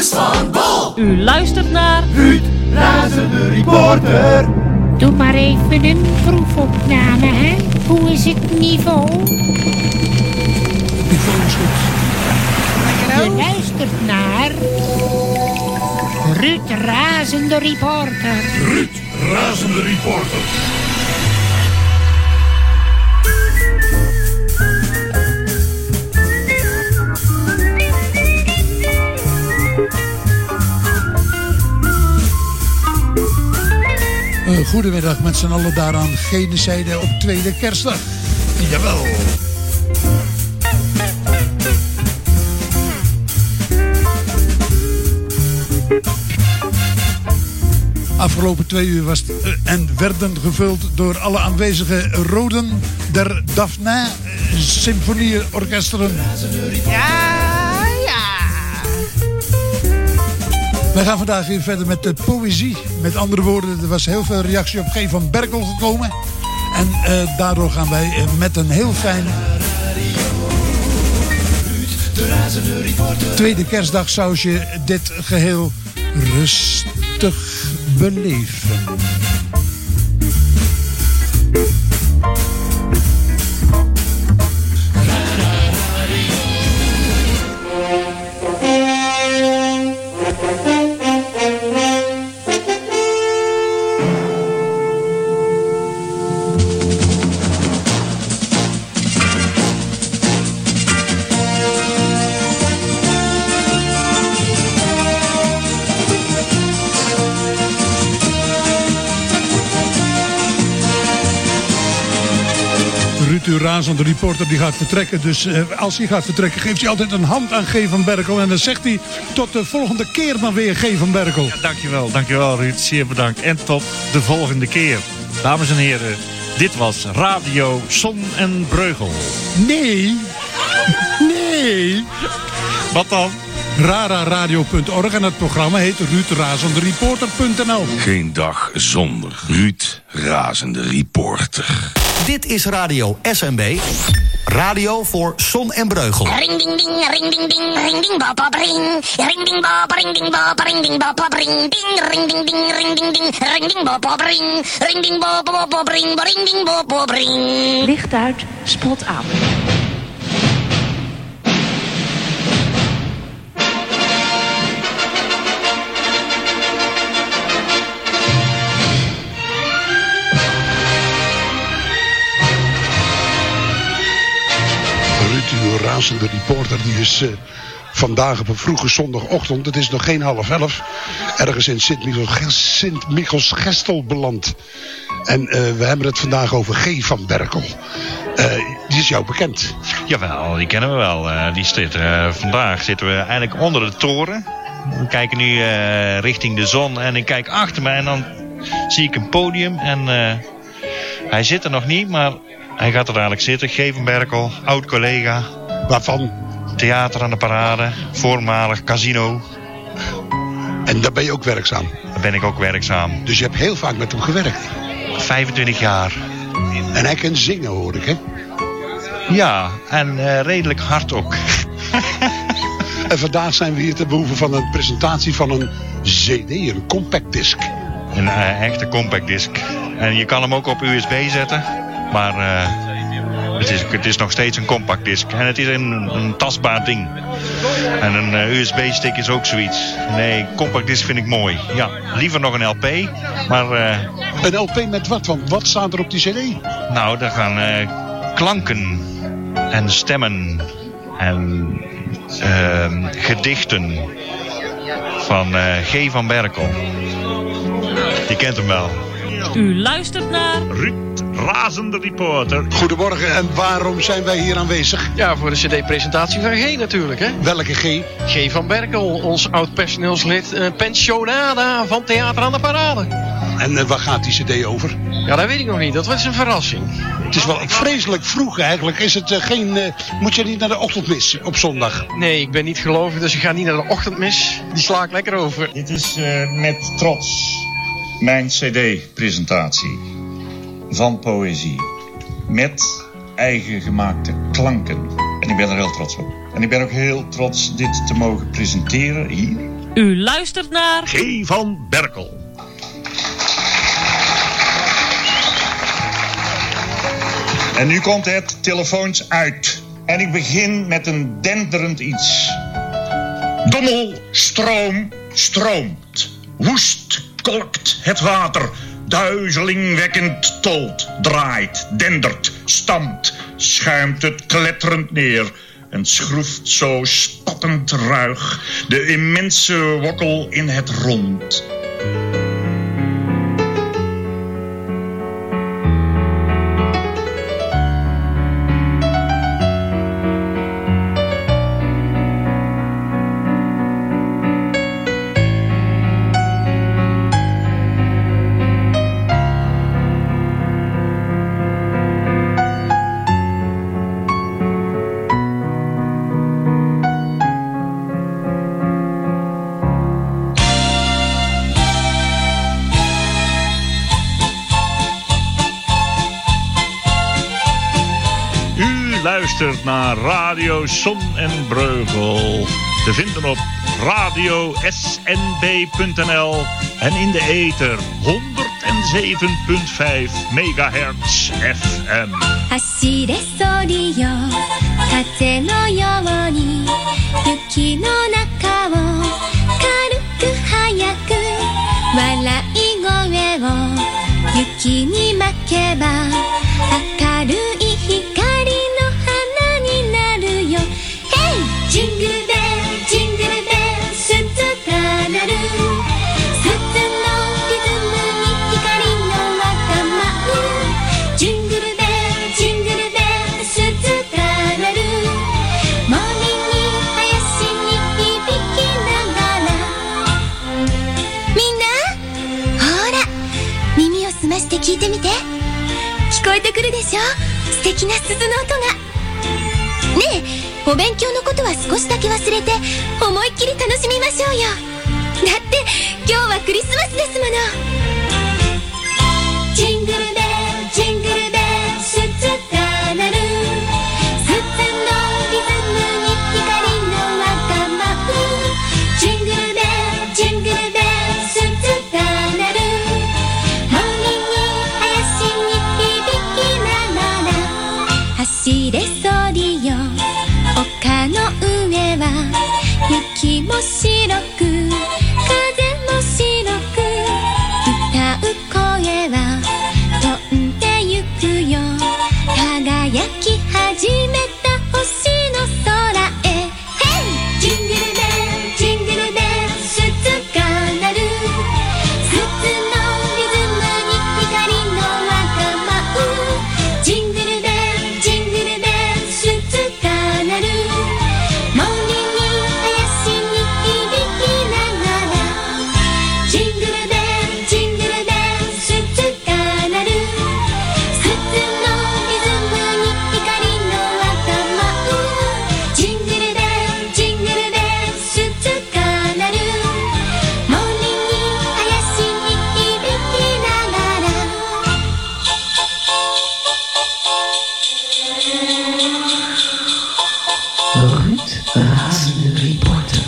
Ernst van Bol. U luistert naar Ruud, razende reporter. Doe maar even een proefopname, hè? Hoe is het niveau? Niveau is goed. Je luistert naar Ruud, razende reporter. Ruud, razende reporter. Goedemiddag met z'n allen daar aan gene zijde op tweede kerstdag. Jawel. Afgelopen 2 uur was en werden gevuld door alle aanwezige roden der Daphne symfonieorkesteren. Ja. Wij gaan vandaag weer verder met de poëzie. Met andere woorden, er was heel veel reactie op G. van Berkel gekomen. En daardoor gaan wij met een heel fijn tweede kerstdag sausje dit geheel rustig beleven. Uw razende reporter die gaat vertrekken. Dus als hij gaat vertrekken geeft hij altijd een hand aan G. van Berkel. En dan zegt hij tot de volgende keer maar weer G. van Berkel. Ja, dankjewel Ruud. Zeer bedankt. En tot de volgende keer. Dames en heren, dit was Radio Son en Breugel. Nee. Wat dan? Rararadio.org en het programma heet RuudRazendReporter.nl. Geen dag zonder Ruud Razende Reporter. Dit is Radio SMB. Radio voor Son en Breugel. Ring ding ding, ring ding ding, ring ding bop bop ring. Ring ding bop, ring ding bop, ring ding bop bop ring. Ding ring ding ding, ring ding ding, ring ding bop bop ring. Ring ding bop bop bop ring, ring ding bop bop ring. Licht uit, spot aan. Uw razende reporter die is vandaag op een vroege zondagochtend, het is nog geen 10:30, ergens in Sint-Michels-Gestel beland. En we hebben het vandaag over G. van Berkel. Die is jou bekend. Jawel, die kennen we wel. Vandaag zitten we eigenlijk onder de toren. We kijken nu richting de zon en ik kijk achter me en dan zie ik een podium. En hij zit er nog niet, maar hij gaat er dadelijk zitten. G. van Berkel, oud collega. Waarvan? Theater aan de Parade, voormalig casino. En daar ben je ook werkzaam? Daar ben ik ook werkzaam. Dus je hebt heel vaak met hem gewerkt? 25 jaar. En hij kan zingen, hoor ik, hè? Ja, en redelijk hard ook. En vandaag zijn we hier ter behoeve van een presentatie van een CD, een compact disc. Een echte compact disc. En je kan hem ook op USB zetten. Maar het is nog steeds een compact disc. En het is een tastbaar ding. En een USB-stick is ook zoiets. Nee, compact disc vind ik mooi. Ja, liever nog een LP. Maar, een LP met wat? Want wat staat er op die CD? Nou, daar gaan klanken en stemmen en gedichten van G. van Berkel. Je kent hem wel. U luistert naar Ruud Razende Reporter. Goedemorgen, en waarom zijn wij hier aanwezig? Ja, voor de cd-presentatie van G natuurlijk, hè? Welke G? G. van Berkel, ons oud-personeelslid, pensionada van Theater aan de Parade. En waar gaat die cd over? Ja, dat weet ik nog niet. Dat was een verrassing. Het is wel vreselijk vroeg eigenlijk. Is het moet je niet naar de ochtendmis op zondag? Nee, ik ben niet gelovig, dus ik ga niet naar de ochtendmis. Die sla ik lekker over. Dit is met trots mijn cd-presentatie van poëzie. Met eigen gemaakte klanken. En ik ben er heel trots op. En ik ben ook heel trots dit te mogen presenteren hier U luistert naar G. van Berkel. En nu komt het telefoons uit. En ik begin met een denderend iets. Dommel, stroom, stroomt. Woest, kolkt het water. Duizelingwekkend tolt, draait, dendert, stampt. Schuimt het kletterend neer. En schroeft zo spattend ruig de immense wokkel in het rond. Luistert naar Radio Son en Breugel. Te vinden op radiosnb.nl en in de ether 107.5 megahertz FM. 走れソリよ風のように雪の中を軽く速く笑い声を雪に負けば明るい光ジングルベルジングルベル鈴が鳴る鈴のリズムに光が舞うジングルベルジングルベル鈴が鳴る森に林に響きながらみんなほら耳を澄まして聞いてみて聞こえてくるでしょ素敵な鈴の音がねえお勉強のことは少しだけ忘れて思いっきり楽しみましょうよだって今日はクリスマスですものジングルベルジングルベル鈴が鳴る鈴のリズムに光の輪が舞うジングルベルジングルベル鈴が鳴る森に林に響きながら走れソリよ丘の上は雪も白く風も白く歌う声は飛んでゆくよ輝き始めた星の空へジングルベルジングルベル鈴が鳴る鈴のリズムに光の輪が舞うジングルベルジングルベル鈴が鳴る森に林に響きながらジングルベルジングルベル鈴が鳴る鈴のリズムに光の輪が舞うジングルベルジングルベル鈴が鳴る森に林に響きながら Ruud Razende Reporter.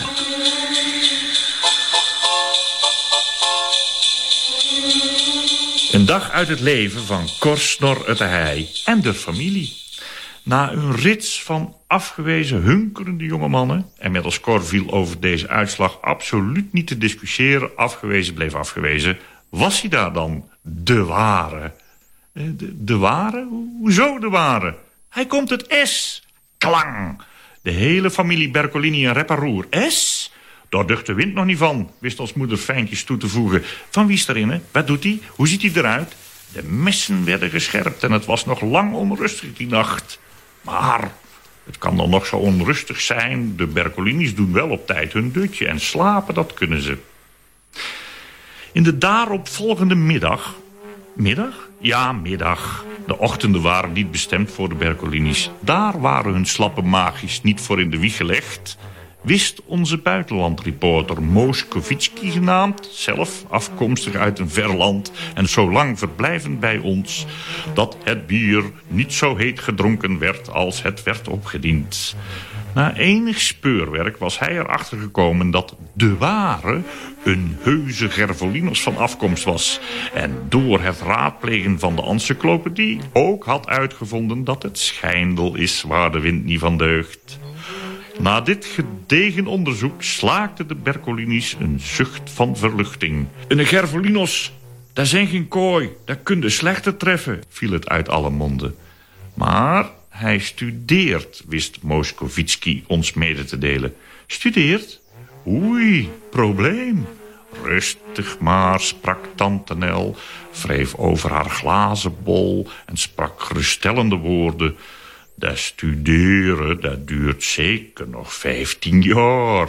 Een dag uit het leven van Cor Snor uit de Hei en de familie. Na een rits van afgewezen, hunkerende jonge mannen... en met als Cor viel over deze uitslag absoluut niet te discussiëren... afgewezen bleef afgewezen, was hij daar dan de ware? De ware? Hoezo de ware? Hij komt het S. Klang. De hele familie Bercolini en Reparoer. S? Daar ducht de wind nog niet van, wist ons moeder fijntjes toe te voegen. Van wie is erin, hè? Wat doet hij? Hoe ziet hij eruit? De messen werden gescherpt en het was nog lang onrustig die nacht. Maar het kan dan nog zo onrustig zijn. De Bercolinis doen wel op tijd hun dutje en slapen, dat kunnen ze. In de daaropvolgende middag... Middag? Ja, middag. De ochtenden waren niet bestemd voor de Bercolinis. Daar waren hun slappe maagjes niet voor in de wieg gelegd. Wist onze buitenlandreporter Moskowitski genaamd, zelf afkomstig uit een ver land en zo lang verblijvend bij ons, dat het bier niet zo heet gedronken werd als het werd opgediend. Na enig speurwerk was hij erachter gekomen dat de ware een heuse Gervolinos van afkomst was. En door het raadplegen van de encyclopedie ook had uitgevonden dat het schijndel is waar de wind niet van deugt. Na dit gedegen onderzoek slaakte de Bercolinis een zucht van verluchting. Een Gervolinos, dat zijn geen kooi, dat kun je slechter treffen, viel het uit alle monden. Maar hij studeert, wist Moskovitski ons mede te delen. Studeert? Oei, probleem. Rustig maar, sprak tante Nel, wreef over haar glazen bol en sprak geruststellende woorden. Dat studeren, dat duurt zeker nog 15 jaar.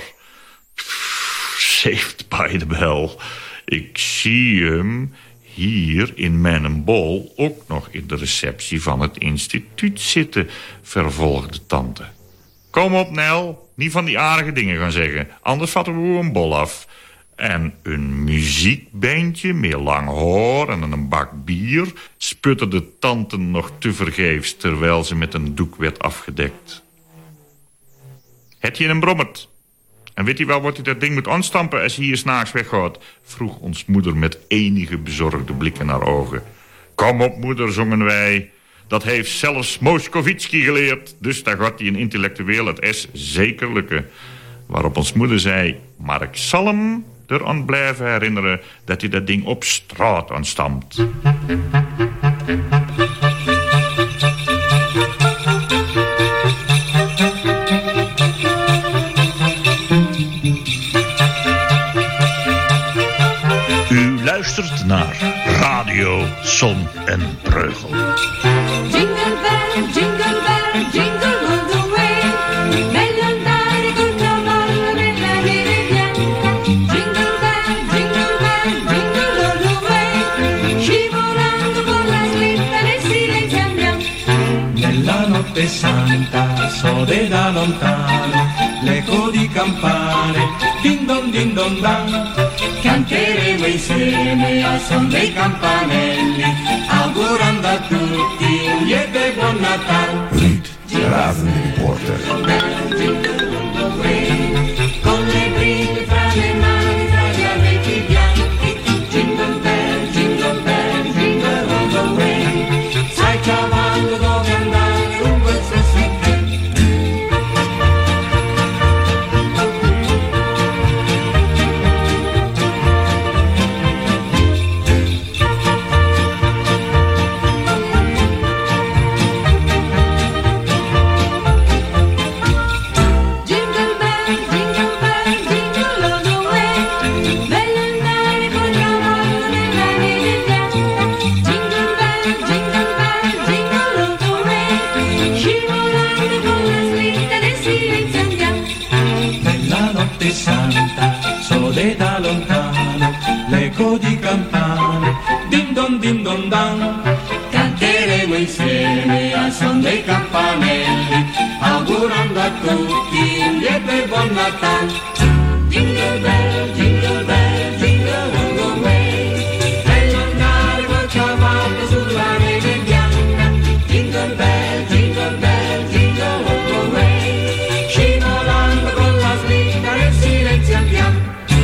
Saved by the bell. Ik zie hem hier in mijn bol ook nog in de receptie van het instituut zitten, vervolgde tante. Kom op, Nel, niet van die aardige dingen gaan zeggen, anders vatten we een bol af. En een muziekbandje met lang haar en een bak bier sputte de tante nog tevergeefs terwijl ze met een doek werd afgedekt. Het je een brommert? En weet je wel wat je dat ding moet aanstampen als hij hier 's nachts weggaat? Vroeg ons moeder met enige bezorgde blikken naar ogen. Kom op, moeder, zongen wij. Dat heeft zelfs Moskovitski geleerd. Dus daar gaat hij een intellectueel het S zeker lukken. Waarop ons moeder zei, maar ik zal hem eraan blijven herinneren dat hij dat ding op straat aanstampt. U luistert naar Radio Zon en Breugel. Jingle bell, jingle bell, jingle all the way. Melodare con cavallo nella meridiana. Jingle bell, jingle all the way. Scivolando con la slitta nel silenzio andiamo. Nella notte santa sode da lontano l'eco di campane, din don dan. Canteremo insieme al son dei campanelli, augurando a tutti un lieve buon Natale. Ruud, Razenreporter. Con le briglie fra le mani, tra gli abeti bianchi, jingle bell, jingle all the way. Sai cavallo dove andare lungo il stesso santa, sole da lontano, l'eco di campane, din don dan. Canteremo insieme al son dei campanelli, augurando a tutti un lieve buon Natale. Jingle bell, jingle bell, jingle all the way. Bello andare col cavallo sulla neve bianca. Jingle bell, jingle bell, jingle all the way. Scivolando con la slitta nel silenzio andiamo.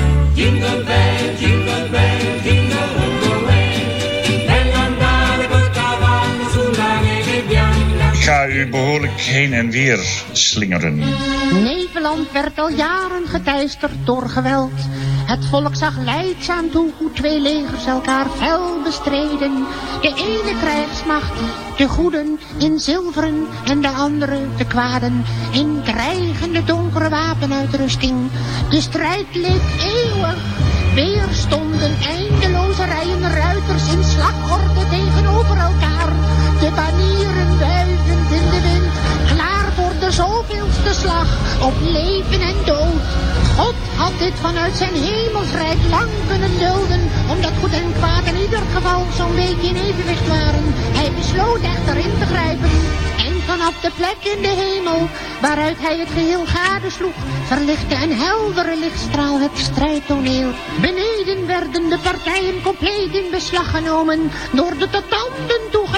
Jingle bell, jingle bell, jingle all the way. Bello andare col cavallo sulla neve bianca. Ik ga u behoorlijk heen en weer slingeren. Nederland werd al jaren geteisterd door geweld. Het volk zag lijdzaam toe hoe twee legers elkaar fel bestreden. De ene krijgsmacht, de goeden in zilveren en de andere de kwaden in dreigende donkere wapenuitrusting. De strijd leek eeuwig. Weer stonden eindeloze rijen ruiters in slagorde tegenover elkaar. De banieren wuivend in de wind, klaar voor de zoveelste slag op leven en dood. God had dit vanuit zijn hemelsrijk lang kunnen dulden, omdat goed en kwaad in ieder geval zo'n beetje in evenwicht waren. Hij besloot echter in te grijpen en vanaf de plek in de hemel waaruit hij het geheel gadesloeg, verlichtte een heldere lichtstraal het strijdtoneel. Beneden werden de partijen compleet in beslag genomen door de tot tanden toegewapende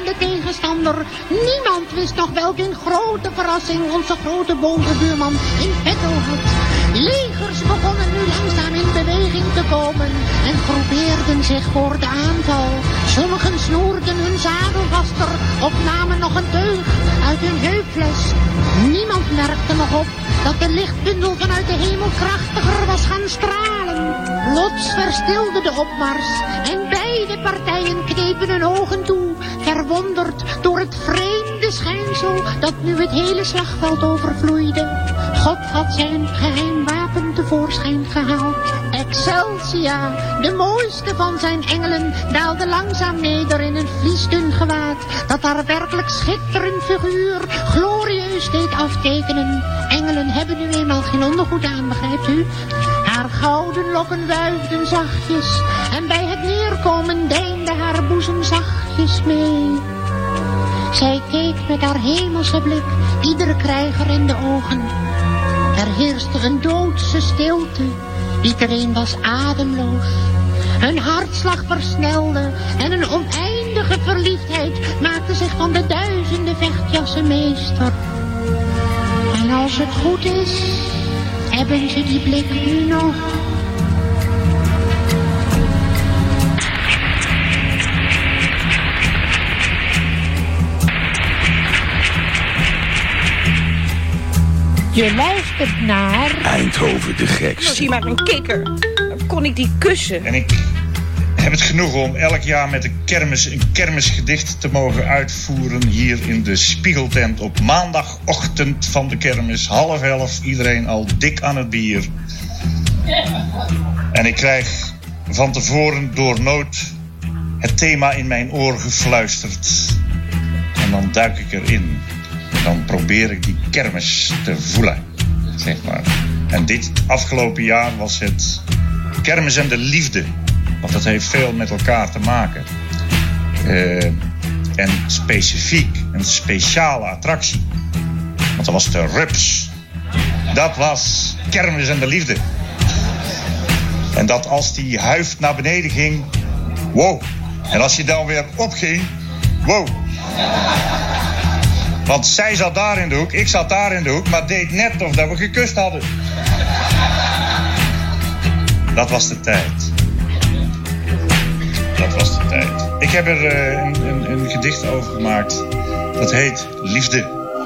de tegenstander. Niemand wist nog welk een grote verrassing onze grote bovenbuurman in petto had. Legers begonnen nu langzaam in beweging te komen en groepeerden zich voor de aanval. Sommigen snoerden hun zadel vaster of namen nog een teug uit hun heupfles. Niemand merkte nog op dat de lichtbundel vanuit de hemel krachtiger was gaan stralen. Plots verstilde de opmars en beide partijen knepen hun ogen toe, verwonderd door het vreemde schijnsel dat nu het hele slagveld overvloeide. God had zijn geheim wapen tevoorschijn gehaald. Excelsia, de mooiste van zijn engelen, daalde langzaam neder in een vliesdun gewaad dat haar werkelijk schitterend figuur glorieus deed aftekenen. Engelen hebben nu eenmaal geen ondergoed aan, begrijpt u? Haar gouden lokken wuifden zachtjes en bij het neerkomen deinde haar boezem zachtjes mee. Zij keek met haar hemelse blik iedere krijger in de ogen. Er heerste een doodse stilte, iedereen was ademloos. Hun hartslag versnelde en een oneindige verliefdheid maakte zich van de duizenden vechtjassen meester. En als het goed is, hebben ze die blik nu nog. Je luistert naar Eindhoven de gekste. Was hier maar een kikker. Dan kon ik die kussen. En ik heb het genoeg om elk jaar met de kermis een kermisgedicht te mogen uitvoeren hier in de Spiegeltent op maandagochtend van de kermis. 10:30, iedereen al dik aan het bier. En ik krijg van tevoren door nood het thema in mijn oor gefluisterd. En dan duik ik erin. Dan probeer ik die kermis te voelen, zeg maar. En dit afgelopen jaar was het kermis en de liefde. Want dat heeft veel met elkaar te maken. En specifiek, een speciale attractie. Want dat was de Rups. Dat was kermis en de liefde. En dat als die huif naar beneden ging, wow. En als je dan weer opging, wow. Want zij zat daar in de hoek, ik zat daar in de hoek, maar deed net of dat we gekust hadden. Dat was de tijd. Dat was de tijd. Ik heb er een gedicht over gemaakt. Dat heet Liefde.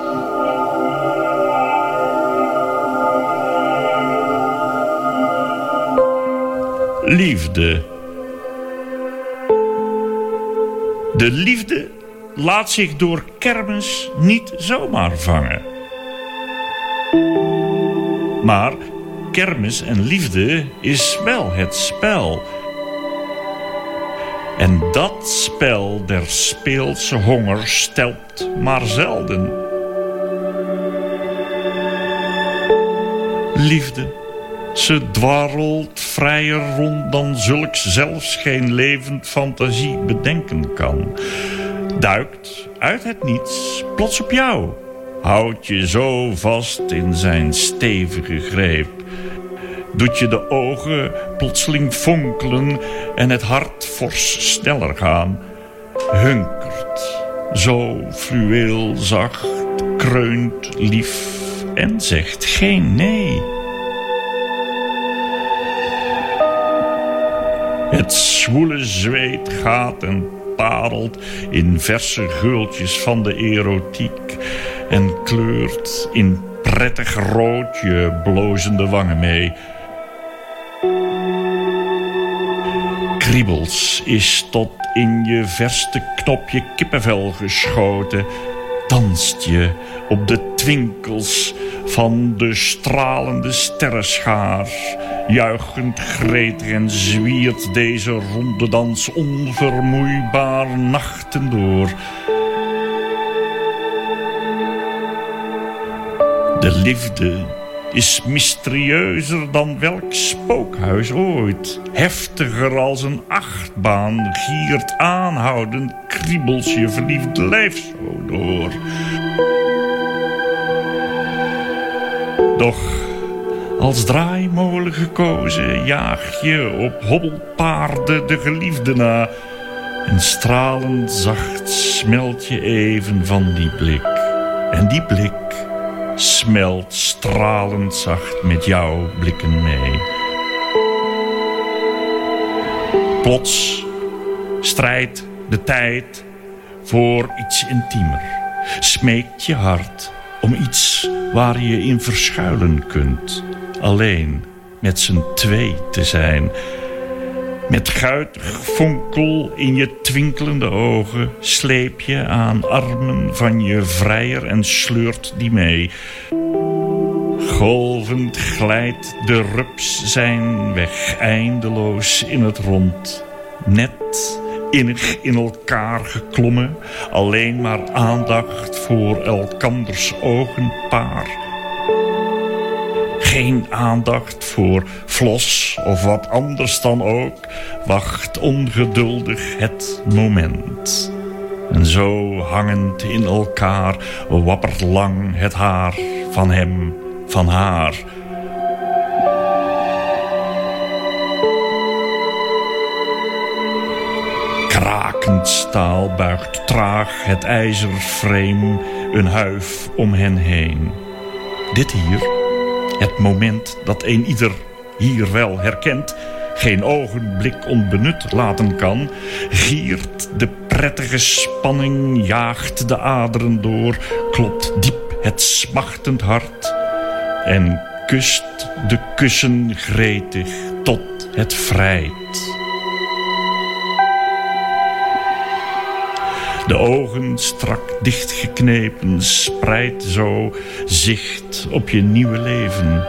Liefde. De liefde laat zich door kermis niet zomaar vangen. Maar kermis en liefde is wel het spel. En dat spel der speelse honger stelpt maar zelden. Liefde, ze dwarrelt vrijer rond dan zulks zelfs geen levend fantasie bedenken kan. Duikt uit het niets plots op jou, houdt je zo vast in zijn stevige greep. Doet je de ogen plotseling fonkelen en het hart fors sneller gaan. Hunkert, zo fluweel zacht, kreunt lief en zegt geen nee. Het zwoele zweet gaat en parelt in verse geultjes van de erotiek en kleurt in prettig rood je blozende wangen mee. Kriebels is tot in je verste knopje kippenvel geschoten. Danst je op de twinkels van de stralende sterrenschaar. Juichend gretig en zwiert deze ronde dans onvermoeibaar nachten door. De liefde is mysterieuzer dan welk spookhuis ooit. Heftiger als een achtbaan, giert aanhoudend, kriebelt je verliefd lijf zo door. Doch als draaimolen gekozen jaag je op hobbelpaarden de geliefde na. En stralend zacht smelt je even van die blik. En die blik smelt stralend zacht met jouw blikken mee. Plots strijdt de tijd voor iets intiemer. Smeekt je hart om iets waar je in verschuilen kunt. Alleen met z'n twee te zijn. Met guitig fonkel in je twinkelende ogen sleep je aan armen van je vrijer en sleurt die mee. Golvend glijdt de rups zijn weg eindeloos in het rond. Net innig in elkaar geklommen, alleen maar aandacht voor elkanders ogenpaar. Geen aandacht voor flos of wat anders dan ook, wacht ongeduldig het moment. En zo hangend in elkaar wappert lang het haar van hem, van haar. Krakend staal buigt traag het ijzerframe een huif om hen heen. Dit hier, het moment dat een ieder hier wel herkent, geen ogenblik onbenut laten kan, giert de prettige spanning, jaagt de aderen door, klopt diep het smachtend hart en kust de kussen gretig tot het vrijt. De ogen strak dichtgeknepen spreidt zo zicht op je nieuwe leven.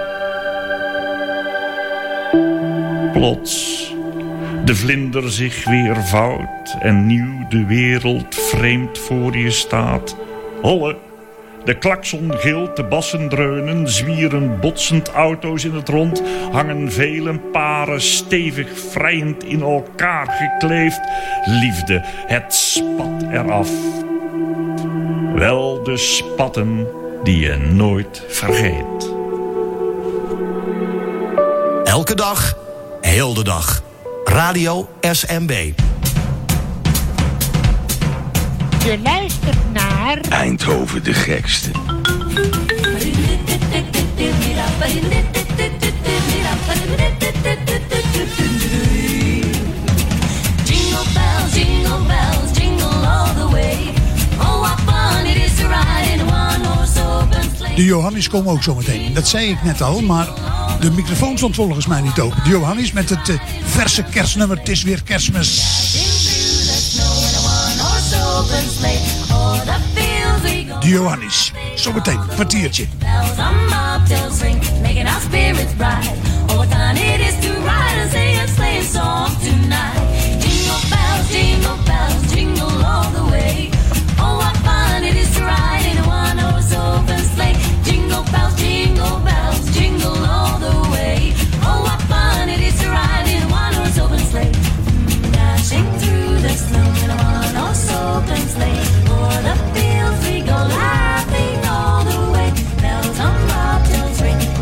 Plots de vlinder zich weer vouwt en nieuw de wereld vreemd voor je staat. Holle, de klakson gilt, de bassen dreunen, zwieren botsend auto's in het rond, hangen vele paren stevig vrijend in elkaar gekleefd. Liefde, het spat eraf. Wel de spatten die je nooit vergeet. Elke dag, heel de dag. Radio SMB. Je luistert naar Eindhoven de gekste. Jingle bells, jingle bells, jingle all the way. Oh, what fun it is to ride in a one-horse open sleigh. De Johannes komen ook zo meteen. Dat zei ik net al, maar de microfoon stond volgens mij niet open. De Johannes met het verse kerstnummer. Het is weer Kerstmis. De Johannes. Zometeen, kwartiertje. Ring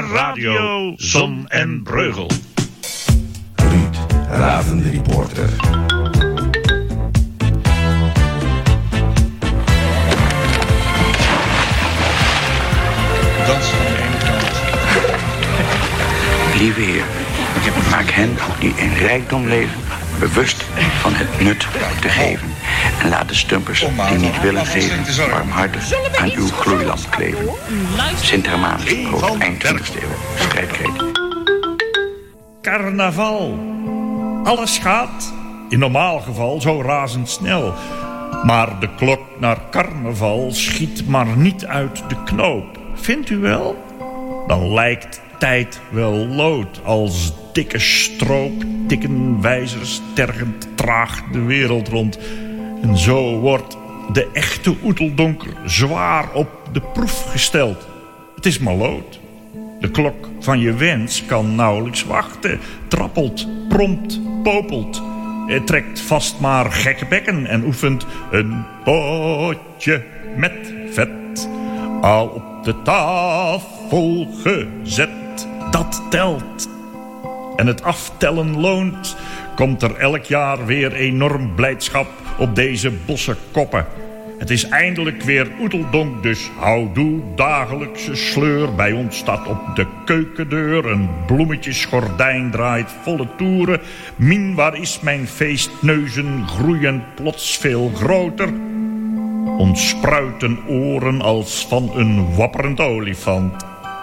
Radio Zon en Breugel. Ruud, razende reporter. Dansen aan de ene kant. Lieve Heer, maak hen die in rijkdom leven bewust van het nut te geven. En laat de stumpers die niet willen geven warmhartig aan uw gloeilamp kleven. Sint Hermanus, hoofd eind 20e eeuw, strijdkreet. Carnaval. Alles gaat in normaal geval zo razendsnel. Maar de klok naar carnaval schiet maar niet uit de knoop. Vindt u wel? Dan lijkt tijd wel lood. Als dikke stroop tikken wijzers tergend traag de wereld rond. En zo wordt de echte oeteldonker zwaar op de proef gesteld. Het is maar lood. De klok van je wens kan nauwelijks wachten. Trappelt, prompt, popelt. Het trekt vast maar gekke bekken en oefent een potje met vet. Al op de tafel gezet, dat telt. En het aftellen loont. Komt er elk jaar weer enorm blijdschap op deze bosse koppen. Het is eindelijk weer oeteldonk, dus houdoe dagelijkse sleur. Bij ons staat op de keukendeur een bloemetjesgordijn draait volle toeren. Min, waar is mijn feestneuzen groeien plots veel groter. Ons spruiten oren als van een wapperend olifant.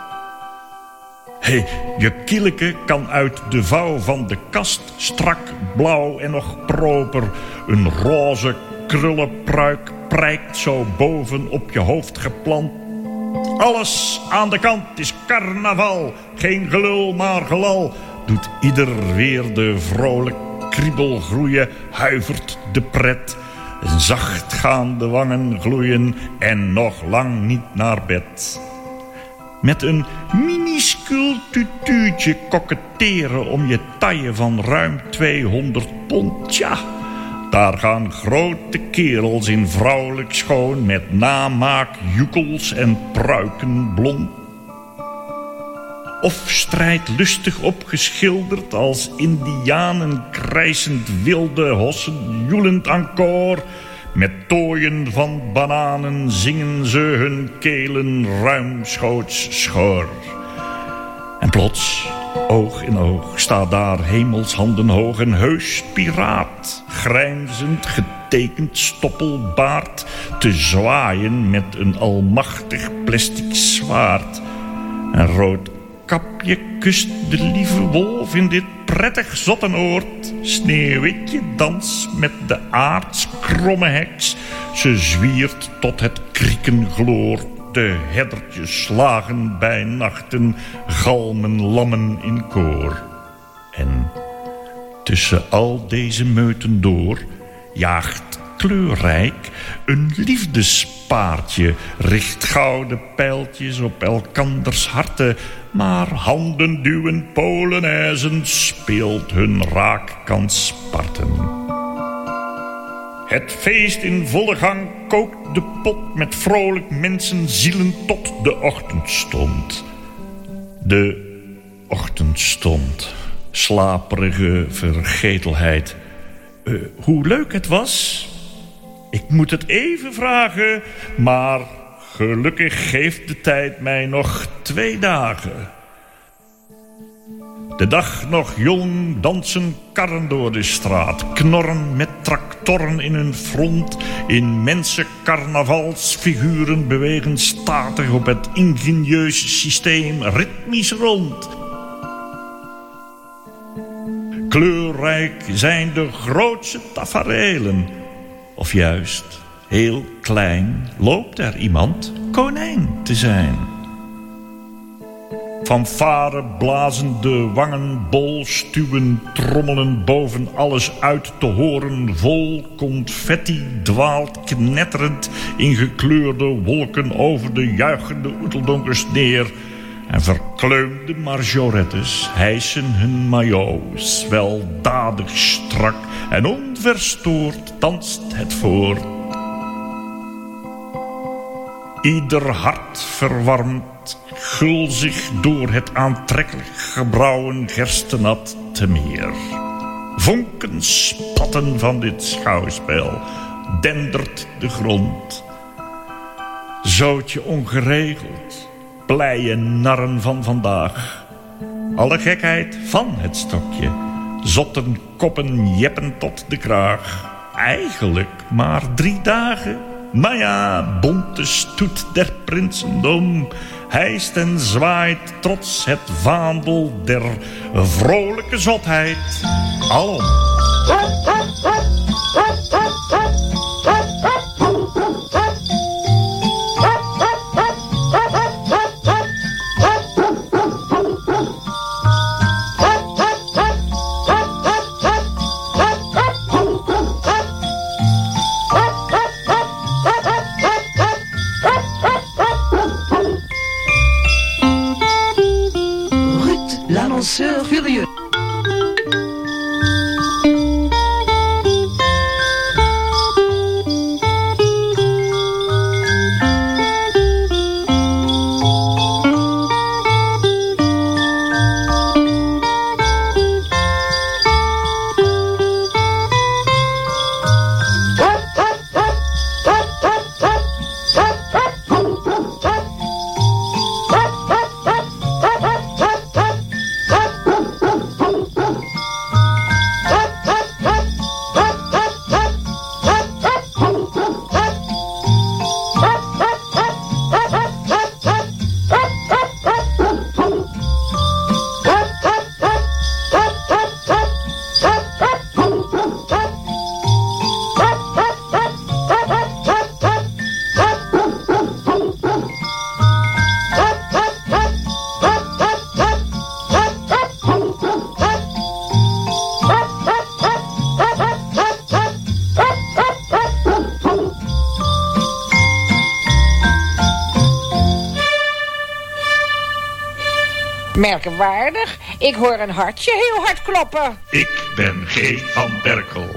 Hé, je kieleke kan uit de vouw van de kast strak, blauw en nog proper. Een roze krullenpruik prijkt zo boven op je hoofd geplant. Alles aan de kant is carnaval, geen gelul maar gelal. Doet ieder weer de vrolijk kriebel groeien, huivert de pret. Zacht gaan de wangen gloeien en nog lang niet naar bed. Met een minuscuul tutuutje koketteren om je taille van ruim 200 pond. Tja, daar gaan grote kerels in vrouwelijk schoon met namaak, joekels en pruiken blond. Of strijdlustig opgeschilderd als indianen krijsend wilde hossen, joelend encore. Met tooien van bananen zingen ze hun kelen ruimschoots schor. En plots, oog in oog, staat daar hemelshandenhoog een heus piraat. Grijnzend getekend stoppelbaard te zwaaien met een almachtig plastic zwaard. En rood kapje kust de lieve wolf in dit prettig zottenoord. Sneeuwwitje dans met de aardskromme heks. Ze zwiert tot het krieken gloort. De herdertjes slagen bij nachten, galmen lammen in koor. En tussen al deze meuten door jaagt kleurrijk een liefdespaardje, richt gouden pijltjes op elkanders harten, maar handen duwen Polonaisen, speelt hun raakkans Sparten. Het feest in volle gang kookt de pot met vrolijk mensenzielen tot de ochtendstond. De ochtendstond, slaperige vergetelheid. Hoe leuk het was? Ik moet het even vragen, maar gelukkig geeft de tijd mij nog 2 dagen. De dag nog jong dansen karren door de straat, knorren met tractoren in hun front. Immense carnavalsfiguren bewegen statig op het ingenieus systeem ritmisch rond. Kleurrijk zijn de grootste taferelen. Of juist, heel klein, loopt er iemand konijn te zijn. Fanfare blazen de wangen bol, stuwen, trommelen boven alles uit te horen. Vol confetti dwaalt knetterend in gekleurde wolken over de juichende oeteldonkers neer. En verkleumde majorettes hijsen hun maillots, weldadig strak en onverstoord danst het voort. Ieder hart verwarmt vaart gulzig door het aantrekkelijk gebrouwen gerstenat te meer. Vonken spatten van dit schouwspel, dendert de grond. Zootje ongeregeld, blije narren van vandaag. Alle gekheid van het stokje, zotten koppen jeppen tot de kraag. Eigenlijk maar 3 dagen, maar ja, bonte stoet der prinsendom hijst en zwaait trots het vaandel der vrolijke zotheid alom. L'annonceur furieux. Merkwaardig. Ik hoor een hartje heel hard kloppen. Ik ben G. van Berkel.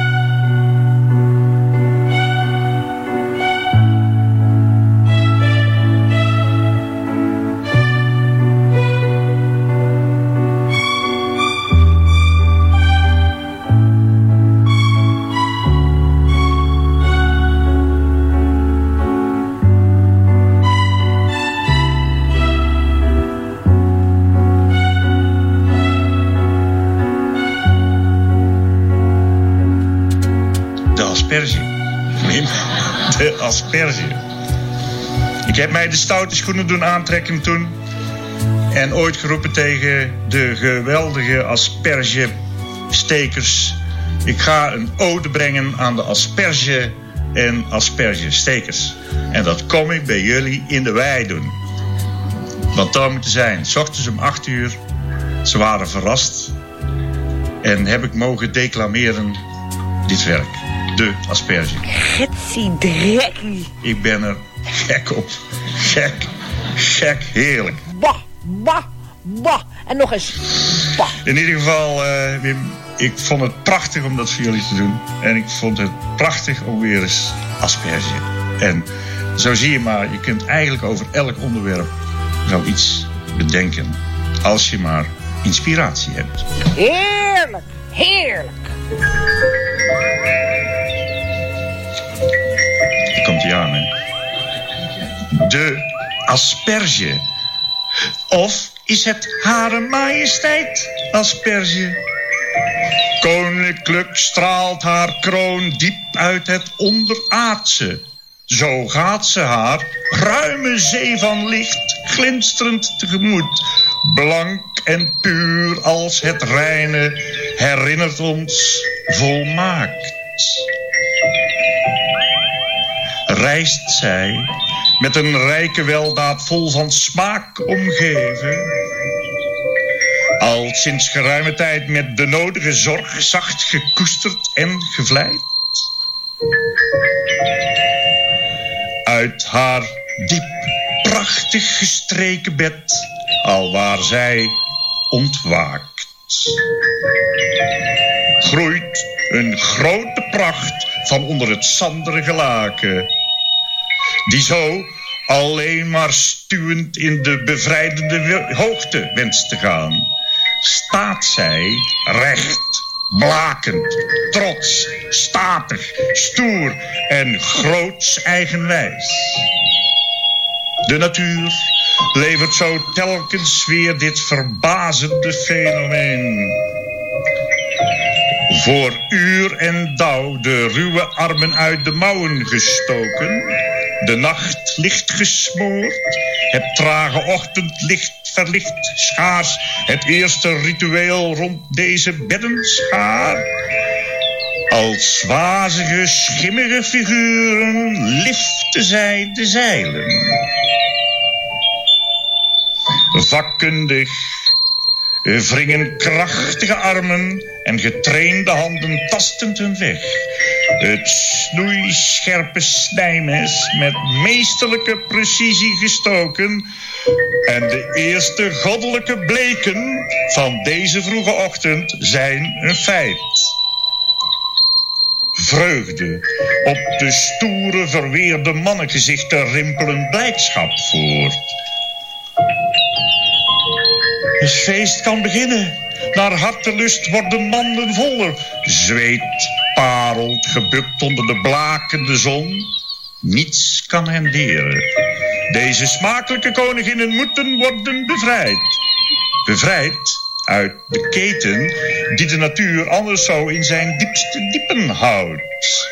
De asperge. Ik heb mij de stoute schoenen doen aantrekken toen. En ooit geroepen tegen de geweldige aspergestekers. Ik ga een ode brengen aan de asperge en aspergestekers. En dat kom ik bij jullie in de wei doen. Want daar moeten zijn. 's ochtends om 8 uur. Ze waren verrast. En heb ik mogen declameren dit werk. De asperge. Getsie drekkie. Ik ben er gek op. Gek, heerlijk. Bah, bah, bah. En nog eens bah. In ieder geval, Wim, ik vond het prachtig om dat voor jullie te doen. En ik vond het prachtig om weer eens asperge. En zo zie je maar, je kunt eigenlijk over elk onderwerp wel iets bedenken. Als je maar inspiratie hebt. Heerlijk, heerlijk. Komt ie aan, hè? De asperge. Of is het Hare Majesteit asperge? Koninklijk straalt haar kroon diep uit het onderaardse. Zo gaat ze haar ruime zee van licht glinsterend tegemoet. Blank en puur als het reine herinnert ons volmaakt. Reist zij met een rijke weldaad vol van smaak omgeven. Al sinds geruime tijd met de nodige zorg zacht gekoesterd en gevleid. Uit haar diep prachtig gestreken bed, alwaar zij ontwaakt, groeit een grote pracht van onder het zanderige laken, die zo alleen maar stuwend in de bevrijdende hoogte wenst te gaan, staat zij recht, blakend, trots, statig, stoer en groots eigenwijs. De natuur levert zo telkens weer dit verbazende fenomeen. Voor uur en dauw de ruwe armen uit de mouwen gestoken, de nacht licht gesmoord, het trage ochtendlicht verlicht schaars, het eerste ritueel rond deze beddenschaar. Als wazige, schimmige figuren liften zij de zeilen. Vakkundig wringen krachtige armen en getrainde handen tastend hun weg. Het snoeischerpe snijmes met meesterlijke precisie gestoken. En de eerste goddelijke bleken van deze vroege ochtend zijn een feit. Vreugde op de stoere, verweerde mannengezichten rimpelen blijdschap voort. Het feest kan beginnen. Naar hartelust worden manden voller. Zweet parelt, gebukt onder de blakende zon. Niets kan hen deren. Deze smakelijke koninginnen moeten worden bevrijd. Bevrijd uit de keten die de natuur anders zo in zijn diepste diepen houdt.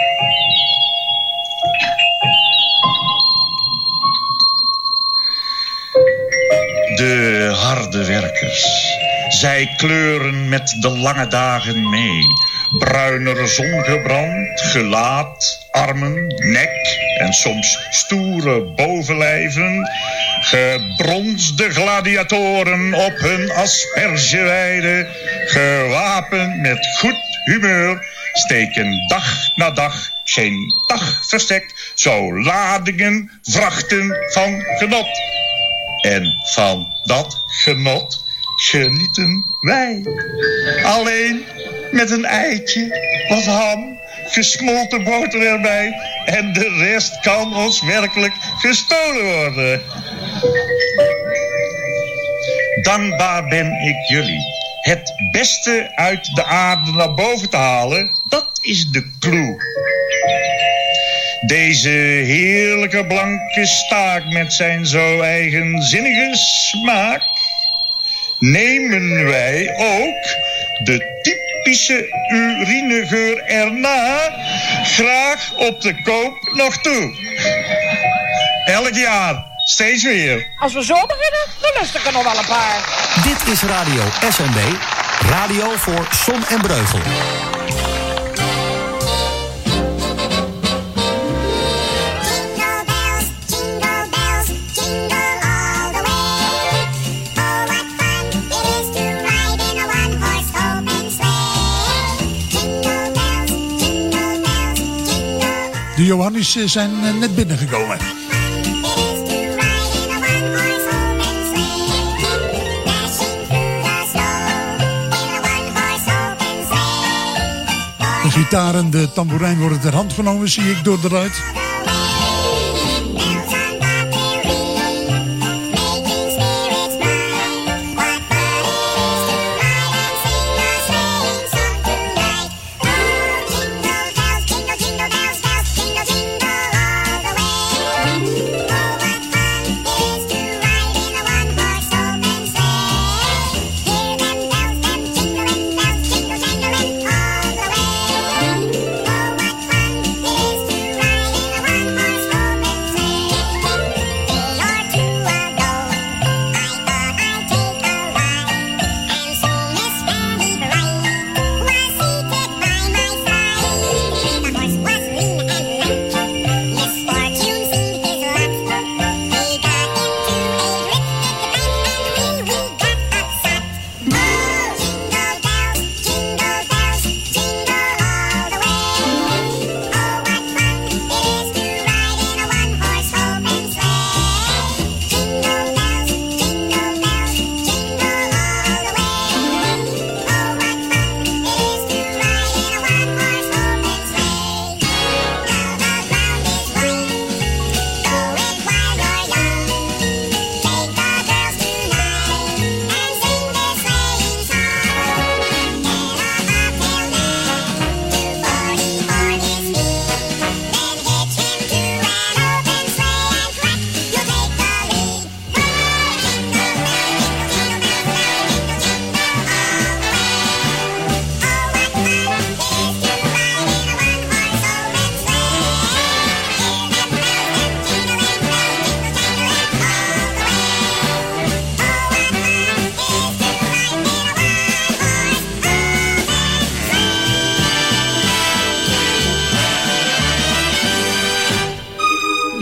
De harde werkers, zij kleuren met de lange dagen mee. Bruiner zongebrand, gelaat, armen, nek en soms stoere bovenlijven. Gebronsde gladiatoren op hun aspergeweide, gewapend met goed humeur, steken dag na dag, geen dag verstek, zo ladingen, vrachten van genot. En van dat genot genieten wij. Alleen met een eitje, wat ham, gesmolten boter erbij. En de rest kan ons werkelijk gestolen worden. Dankbaar ben ik jullie. Het beste uit de aarde naar boven te halen, dat is de clue. Deze heerlijke blanke staak met zijn zo eigenzinnige smaak, nemen wij ook de typische urinegeur erna graag op de koop nog toe. Elk jaar, steeds weer. Als we zo beginnen, dan lust ik er nog wel een paar. Dit is Radio SMB, radio voor Son en Breugel. De Johannes zijn net binnengekomen. De gitaar en de tamboerijn worden ter hand genomen, zie ik door de ruit.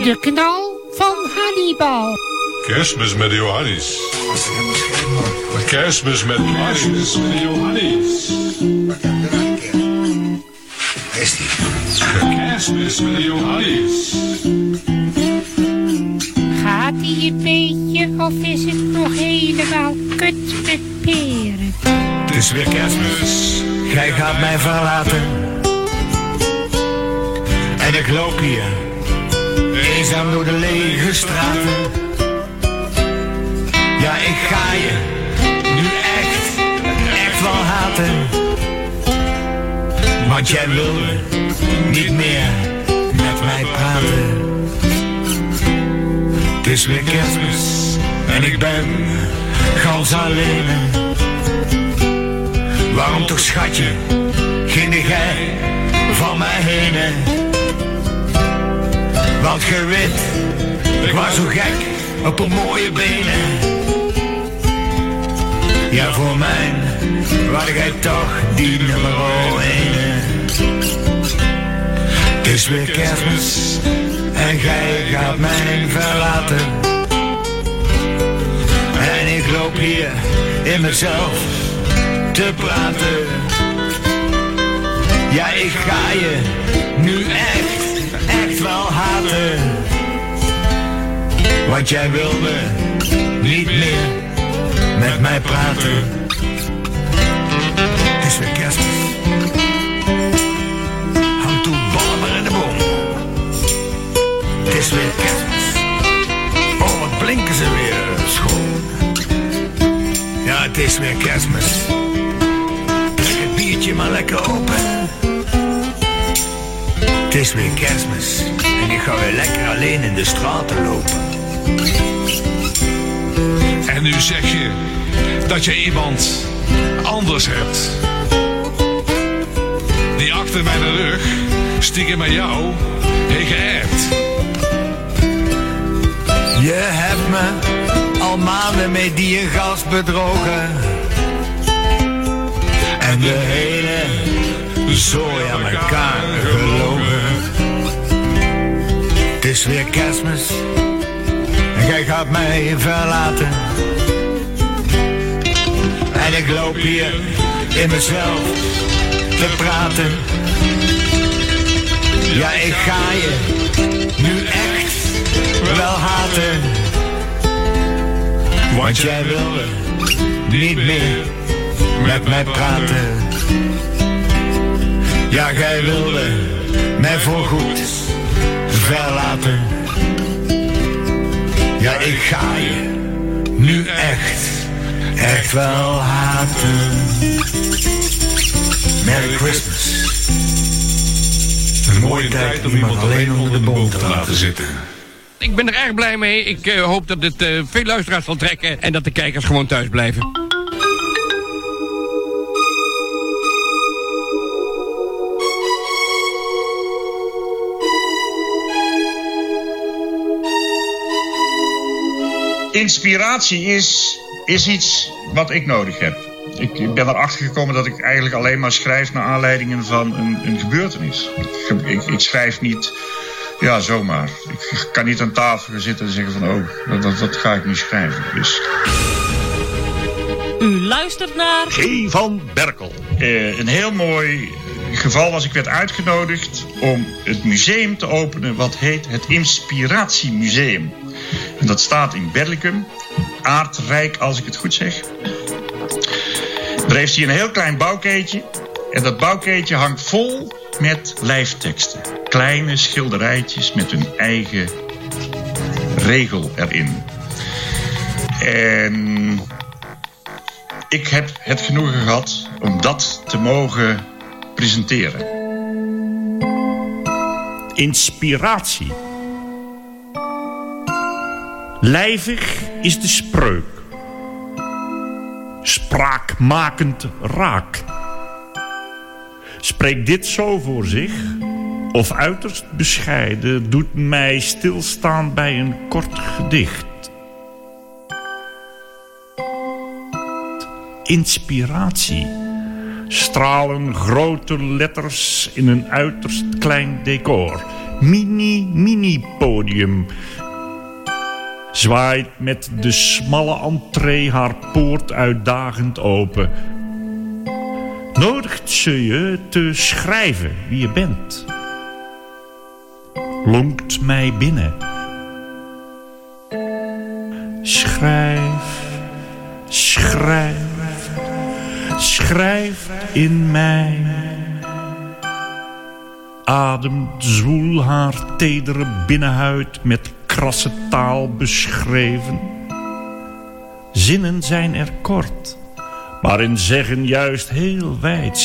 De knal van Hannibal. Kerstmis met Johannes. Kerstmis met Johannes. Kerstmis met Johannes. Gaat ie een beetje of is het nog helemaal kut met peren? Het is weer Kerstmis. Gij gaat mij verlaten. En ik loop hier eenzaam door de lege straten. Ja, ik ga je nu echt wel haten. Want jij wilde niet meer met mij praten. Het is weer Kerstmis en ik ben gans alleen. Waarom toch, schatje, ging jij van mij heen? Want je weet, ik was zo gek op een mooie benen. Ja, voor mij was jij toch die nummer 1. Het is weer Kerstmis en jij gaat mij verlaten. En ik loop hier in mezelf te praten. Ja, ik ga je nu echt wel haten. Want jij wilde niet meer met mij praten. Het is weer Kerstmis. Hang toe, ballen maar in de boom. Het is weer Kerstmis. Oh, wat blinken ze weer schoon. Ja, het is weer Kerstmis. Trek het biertje maar lekker open. Het is weer Kerstmis. En ik ga weer lekker alleen in de straten lopen. En nu zeg je dat je iemand anders hebt. Die achter mijn rug stiekem met jou heeft geappt. Je hebt me al maanden met die een gast bedrogen. En de hele zooi aan elkaar gelogen. Het is weer Kerstmis en jij gaat mij verlaten. En ik loop hier in mezelf te praten. Ja, ik ga je nu echt wel haten. Want jij wilde niet meer met mij praten. Ja, jij wilde mij voorgoed verlaten. Ja, ik ga je nu echt wel haten. Merry Christmas. Een mooie tijd om iemand alleen onder de boom te laten zitten. Ik ben er erg blij mee. Ik hoop dat het veel luisteraars zal trekken en dat de kijkers gewoon thuis blijven. Inspiratie is iets wat ik nodig heb. Ik ben erachter gekomen dat ik eigenlijk alleen maar schrijf naar aanleidingen van een gebeurtenis. Ik schrijf niet zomaar. Ik kan niet aan tafel gaan zitten en zeggen van dat ga ik nu schrijven. Dus. U luistert naar G. van Berkel. Een heel mooi geval was, ik werd uitgenodigd om het museum te openen wat heet het Inspiratiemuseum. En dat staat in Berlicum, Aardrijk als ik het goed zeg. Daar heeft hij een heel klein bouwkeetje. En dat bouwkeetje hangt vol met lijfteksten. Kleine schilderijtjes met hun eigen regel erin. En ik heb het genoegen gehad om dat te mogen presenteren. Inspiratie. Lijvig is de spreuk. Spraakmakend raak. Spreekt dit zo voor zich? Of uiterst bescheiden doet mij stilstaan bij een kort gedicht. Inspiratie. Stralen grote letters in een uiterst klein decor. mini podium. Zwaait met de smalle entree haar poort uitdagend open. Nodigt ze je te schrijven wie je bent. Lonkt mij binnen. Schrijf in mij. Ademt zwoel haar tedere binnenhuid met krasse taal beschreven. Zinnen zijn er kort, maar in zeggen juist heel wijd.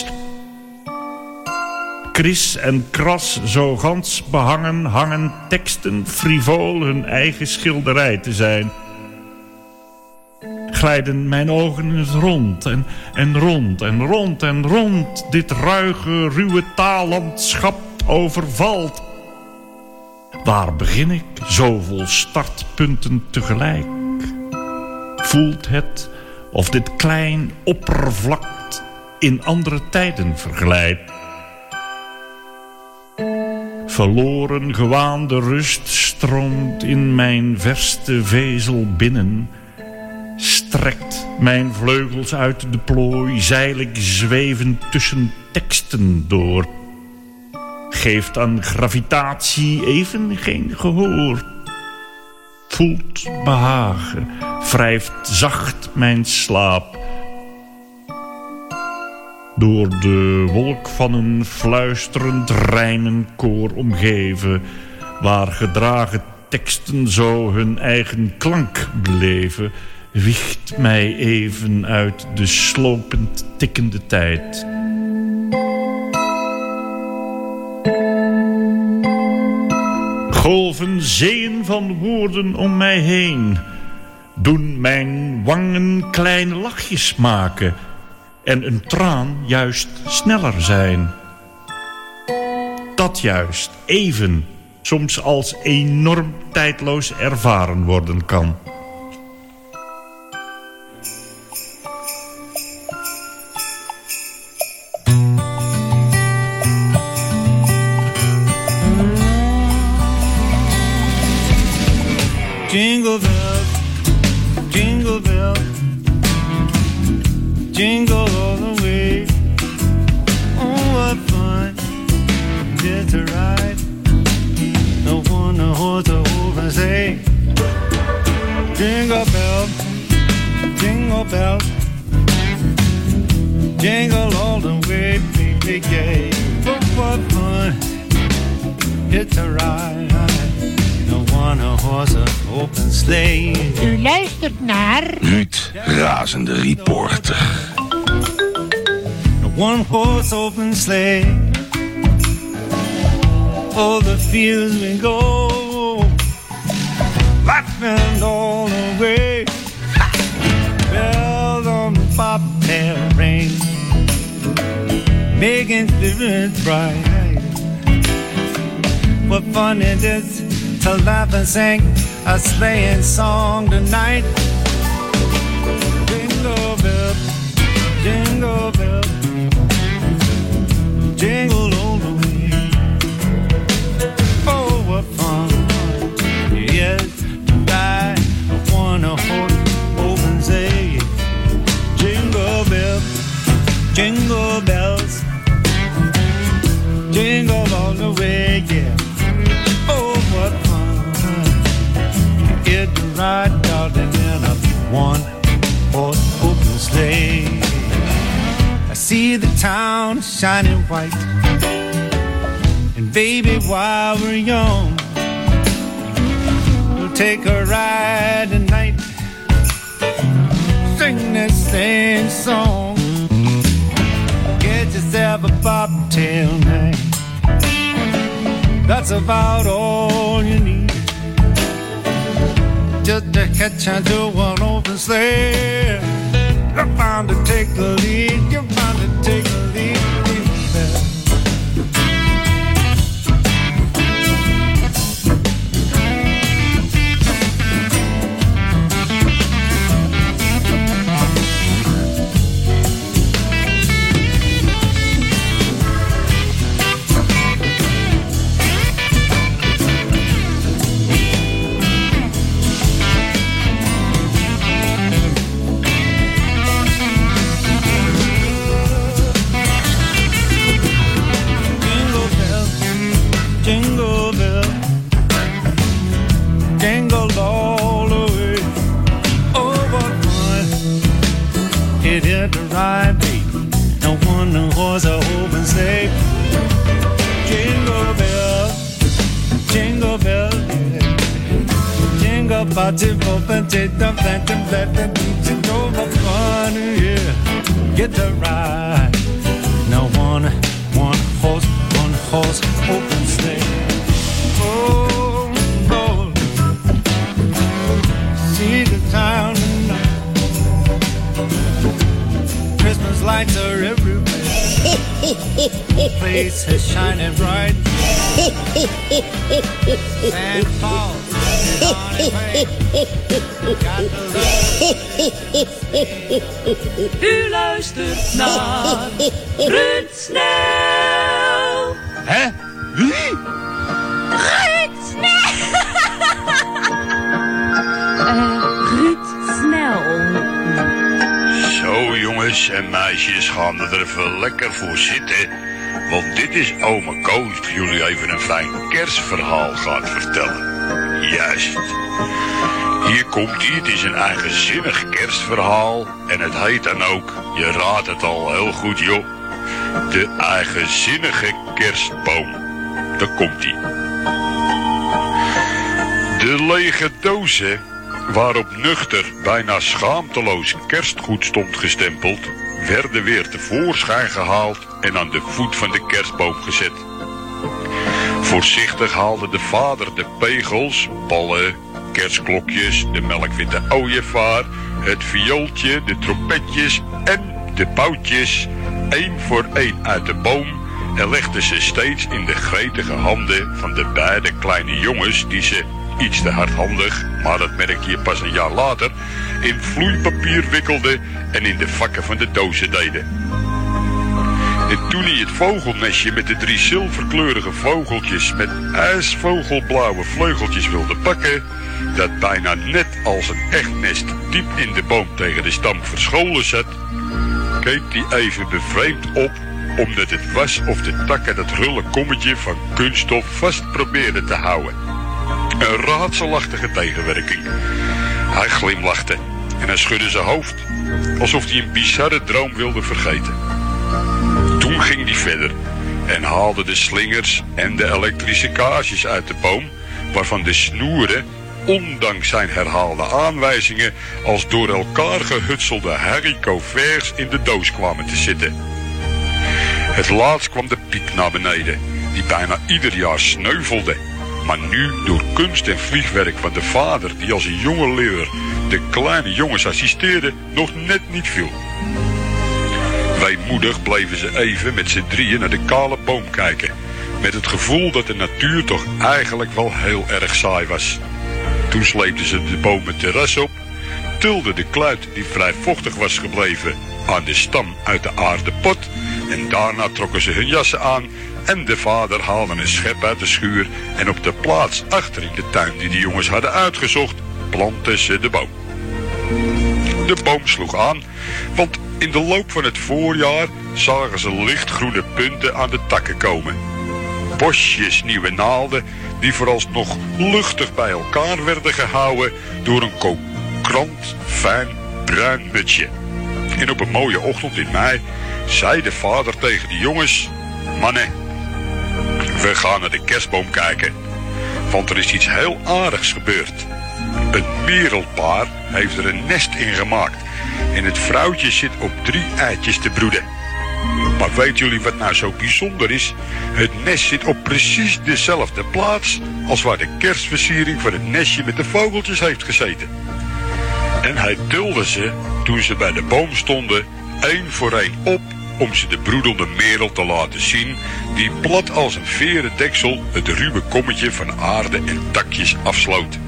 Kris en kras zo gans behangen hangen teksten frivol hun eigen schilderij te zijn. Glijden mijn ogen in het rond en rond dit ruige, ruwe taallandschap overvalt. Waar begin ik, zoveel startpunten tegelijk? Voelt het of dit klein oppervlakt in andere tijden verglijdt? Verloren gewaande rust stroomt in mijn verste vezel binnen. Strekt mijn vleugels uit de plooi, zeil ik zweven tussen teksten door. Geeft aan gravitatie even geen gehoor. Voelt behagen, wrijft zacht mijn slaap. Door de wolk van een fluisterend rijmenkoor omgeven, waar gedragen teksten zo hun eigen klank beleven, wiegt mij even uit de slopend tikkende tijd. Golven zeeën van woorden om mij heen, doen mijn wangen kleine lachjes maken en een traan juist sneller zijn. Dat juist even, soms als enorm tijdloos ervaren worden kan. Jingle bells, jingle bells, jingle all the way. Oh, what fun it is to ride the one-horse open sleigh. Jingle bells, jingle bells, jingle all the way, baby, yeah. Oh, what fun it is to ride one-horse open sleigh. U luistert naar Ruud, razende reporter. The one-horse open sleigh. All the fields we go, laughing all the way. Bells on the bobtail ring, making spirits bright. What fun it is to laugh and sing a sleighing song tonight. Jingle bells, jingle bells, jingle all the way. Oh, what fun it is to ride a one-horse open sleigh. Jingle bells, jingle bells, jingle all the way, yeah. Oh, what get to ride, darling, in a one-horse open sleigh. I see the town shining white, and baby, while we're young, we'll take a ride tonight, sing this same song. Get yourself a bobtail night. That's about all you need, just to catch onto one open sleigh. You're bound to take the lead. You're bound to take the lead. was a open sleigh. Jingle bell, jingle bell, yeah. Jingle party, open take the phantom, let the beat and over fun, yeah. Get the ride. Now one horse, open sleigh. Oh, Lord, see the town tonight. Christmas lights are everywhere. Place is shining bright. Santa Claus is on his way. Got the U luistert naar Ruud Snel. Hè? Wie? Ruud Snel. Ruud Snel. Zo jongens en meisjes, gaan we er even lekker voor zitten. Want dit is oma Koos die jullie even een fijn kerstverhaal gaat vertellen. Juist. Hier komt ie, het is een eigenzinnig kerstverhaal. En het heet dan ook, je raadt het al heel goed joh, de eigenzinnige kerstboom. Daar komt ie. De lege dozen waarop nuchter, bijna schaamteloos kerstgoed stond gestempeld, werden weer tevoorschijn gehaald en aan de voet van de kerstboom gezet. Voorzichtig haalde de vader de pegels, ballen, kerstklokjes, de melkwitte ooievaar, het viooltje, de trompetjes en de boutjes, één voor één uit de boom en legde ze steeds in de gretige handen van de beide kleine jongens die ze, iets te hardhandig, maar dat merk je pas een jaar later, in vloeipapier wikkelde en in de vakken van de dozen deden. En toen hij het vogelnestje met de 3 zilverkleurige vogeltjes met ijsvogelblauwe vleugeltjes wilde pakken, dat bijna net als een echt nest diep in de boom tegen de stam verscholen zat, keek hij even bevreemd op, omdat het was of de takken dat rulle kommetje van kunststof vast probeerden te houden. Een raadselachtige tegenwerking. Hij glimlachte en hij schudde zijn hoofd, alsof hij een bizarre droom wilde vergeten. Toen ging hij verder en haalde de slingers en de elektrische kaarsjes uit de boom, waarvan de snoeren, ondanks zijn herhaalde aanwijzingen, als door elkaar gehutselde haricots verts in de doos kwamen te zitten. Het laatst kwam de piek naar beneden, die bijna ieder jaar sneuvelde, maar nu door kunst en vliegwerk van de vader, die als een jonge leer de kleine jongens assisteerde, nog net niet viel. Weemoedig bleven ze even met z'n drieën naar de kale boom kijken, met het gevoel dat de natuur toch eigenlijk wel heel erg saai was. Toen sleepten ze de boom het terras op, tilden de kluit die vrij vochtig was gebleven aan de stam uit de aardepot en daarna trokken ze hun jassen aan en de vader haalde een schep uit de schuur en op de plaats achter in de tuin die de jongens hadden uitgezocht, plantten ze de boom. De boom sloeg aan, want in de loop van het voorjaar zagen ze lichtgroene punten aan de takken komen. Bosjes nieuwe naalden die vooralsnog luchtig bij elkaar werden gehouden door een kokant, fijn, bruin mutsje. En op een mooie ochtend in mei zei de vader tegen de jongens: mannen, we gaan naar de kerstboom kijken, want er is iets heel aardigs gebeurd. Een merelpaar heeft er een nest in gemaakt en het vrouwtje zit op 3 eitjes te broeden. Maar weten jullie wat nou zo bijzonder is? Het nest zit op precies dezelfde plaats als waar de kerstversiering van het nestje met de vogeltjes heeft gezeten. En hij tilde ze, toen ze bij de boom stonden, 1 voor 1 op om ze de broedende merel te laten zien, die plat als een veren deksel het ruwe kommetje van aarde en takjes afsloot.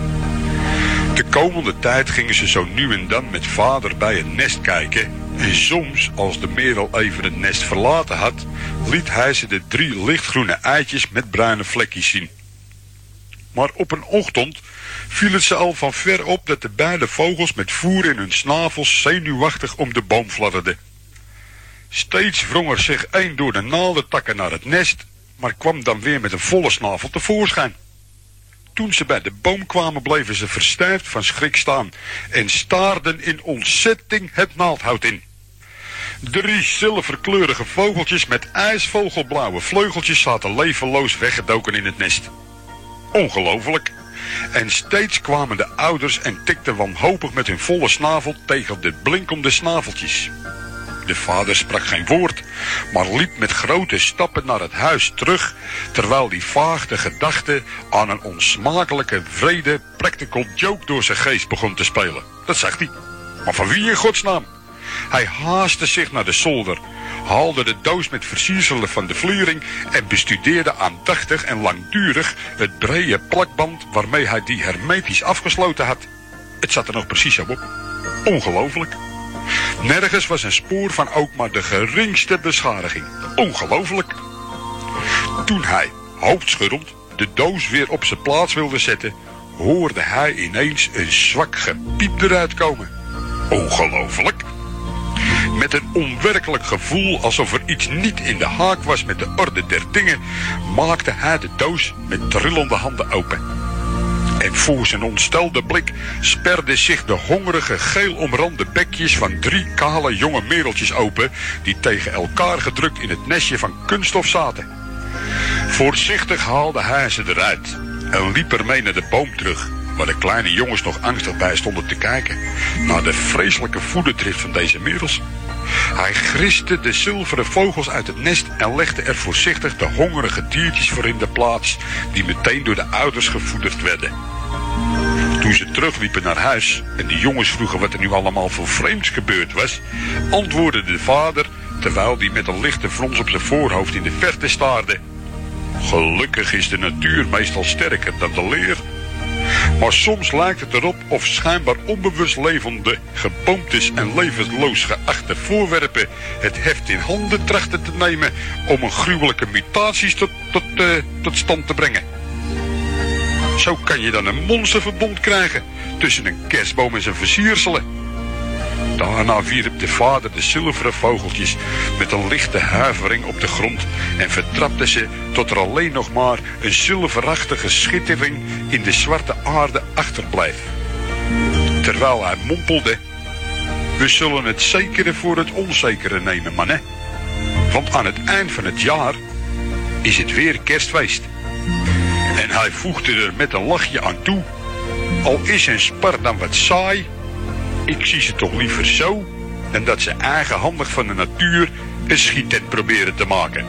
De komende tijd gingen ze zo nu en dan met vader bij het nest kijken en soms, als de merel even het nest verlaten had, liet hij ze de 3 lichtgroene eitjes met bruine vlekjes zien. Maar op een ochtend viel het ze al van ver op dat de beide vogels met voer in hun snavels zenuwachtig om de boom fladderden. Steeds wrong er zich 1 door de naaldentakken naar het nest, maar kwam dan weer met een volle snavel tevoorschijn. Toen ze bij de boom kwamen, bleven ze verstijfd van schrik staan en staarden in ontzetting het naaldhout in. 3 zilverkleurige vogeltjes met ijsvogelblauwe vleugeltjes zaten levenloos weggedoken in het nest. Ongelooflijk. En steeds kwamen de ouders en tikten wanhopig met hun volle snavel tegen de blinkende snaveltjes. De vader sprak geen woord, maar liep met grote stappen naar het huis terug, terwijl die vaag de gedachte aan een onsmakelijke, wrede practical joke door zijn geest begon te spelen. Dat zag hij. Maar van wie in godsnaam? Hij haastte zich naar de zolder, haalde de doos met versierselen van de vliering en bestudeerde aandachtig en langdurig het brede plakband waarmee hij die hermetisch afgesloten had. Het zat er nog precies zo op. Ongelooflijk. Nergens was een spoor van ook maar de geringste beschadiging. Ongelooflijk. Toen hij, hoofdschuddend, de doos weer op zijn plaats wilde zetten, hoorde hij ineens een zwak gepiep eruit komen. Ongelooflijk. Met een onwerkelijk gevoel alsof er iets niet in de haak was met de orde der dingen, maakte hij de doos met trillende handen open. En voor zijn ontstelde blik sperden zich de hongerige, geel omrande bekjes van 3 kale jonge mereltjes open, die tegen elkaar gedrukt in het nestje van kunststof zaten. Voorzichtig haalde hij ze eruit en liep ermee naar de boom terug, waar de kleine jongens nog angstig bij stonden te kijken naar de vreselijke voederdrift van deze merels. Hij griste de zilveren vogels uit het nest en legde er voorzichtig de hongerige diertjes voor in de plaats, die meteen door de ouders gevoederd werden. Toen ze terugliepen naar huis en de jongens vroegen wat er nu allemaal voor vreemds gebeurd was, antwoordde de vader, terwijl hij met een lichte frons op zijn voorhoofd in de verte staarde: gelukkig is de natuur meestal sterker dan de leer. Maar soms lijkt het erop of schijnbaar onbewust levende geboomtes en levensloos geachte voorwerpen het heft in handen trachten te nemen om een gruwelijke mutaties tot stand te brengen. Zo kan je dan een monsterverbond krijgen tussen een kerstboom en zijn versierselen. Daarna wierp de vader de zilveren vogeltjes met een lichte huivering op de grond en vertrapte ze tot er alleen nog maar een zilverachtige schittering in de zwarte aarde achterbleef. Terwijl hij mompelde: we zullen het zekere voor het onzekere nemen, mannen. Want aan het eind van het jaar is het weer kerstfeest. En hij voegde er met een lachje aan toe: al is een spar dan wat saai, ik zie ze toch liever zo dan dat ze eigenhandig van de natuur een schiettent proberen te maken.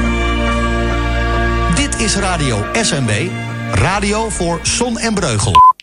Is Radio SMB, radio voor Son en Breugel.